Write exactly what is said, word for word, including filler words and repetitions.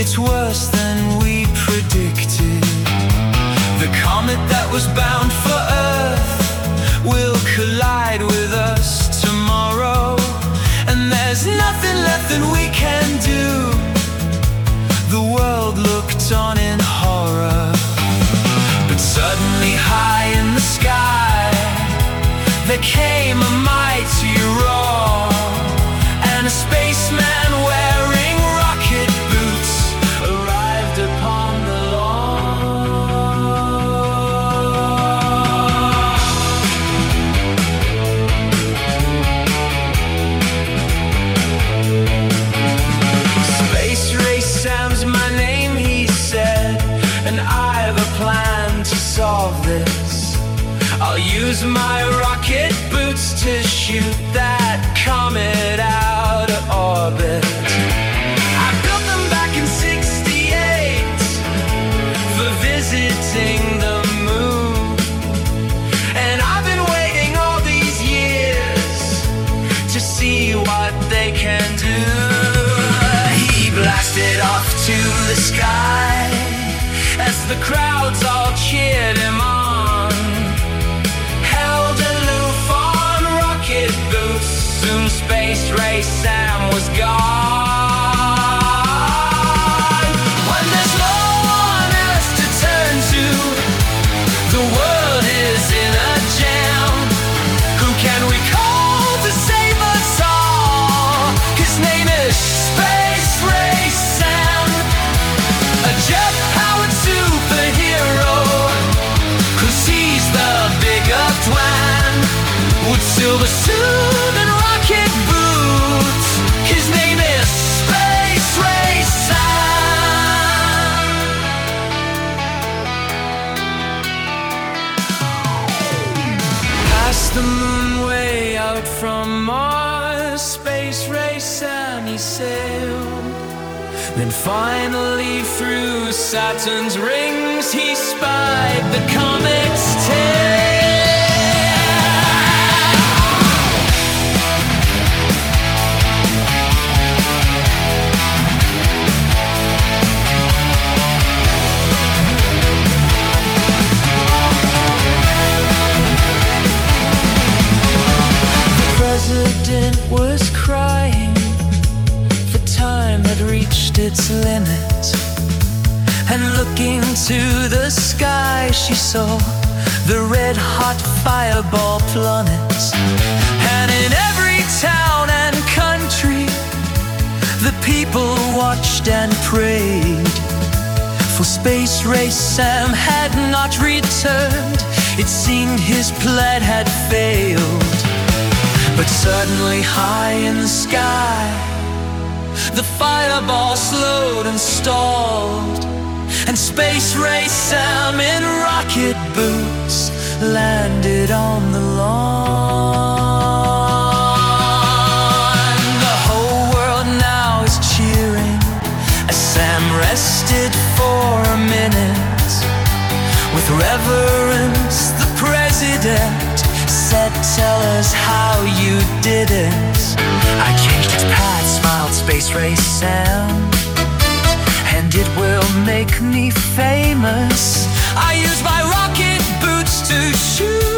it's worse than we predicted. The comet that was bound for Earth will collide with us tomorrow, and there's nothing left that we can do. The world looked on in horror, but suddenly high in the sky there came a mighty roar, and a spaceman wearing rocket boots arrived upon the Space Race Sam's my name, he said, and I have a plan to solve this. I'll use my rocket boots to shoot that comet out of orbit. I built them back in sixty-eight for visiting the moon, and I've been waiting all these years to see what they can do. He blasted off to the sky as the crowds all cheered him on, held aloof on rocket boots. Soon Space Race Sam was gone. When there's no one else to turn to, the world is in a jam. Who can we call to save us all? His name is Space Race Sam, a jet-powered superhero, 'cause he's the bigger twin, with silver suit and rocket boots. His name is Space Race Sam. Past the moon, way out from Mars, Space Race Sam he sailed. Then finally through Saturn's rings he spied the comet's tail. The president was crying, for time had reached its limit, and looking to the sky she saw the red-hot fireball planet. And in every town and country the people watched and prayed, for Space Race Sam had not returned. It seemed his plan had failed. But suddenly high in the sky the fireball slowed and stalled, and Space Race Sam in rocket boots landed on the lawn. The whole world now is cheering as Sam rested for a minute. With reverence the president said, "Tell us how you did it." "I changed its path," smiled Space Race Sam, "and it will make me famous. I use my rocket boots to shoot